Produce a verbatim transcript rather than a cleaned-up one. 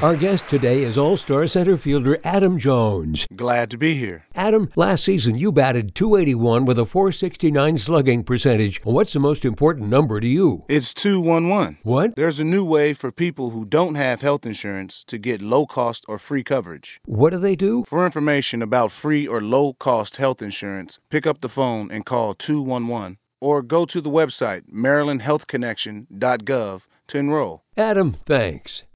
Our guest today is All-Star center fielder Adam Jones. Glad to be here. Adam, last season you batted two eighty-one with a four sixty-nine slugging percentage. What's the most important number to you? It's two one one. What? There's a new way for people who don't have health insurance to get low-cost or free coverage. What do they do? For information about free or low-cost health insurance, pick up the phone and call two one one or go to the website maryland health connection dot gov to enroll. Adam, thanks.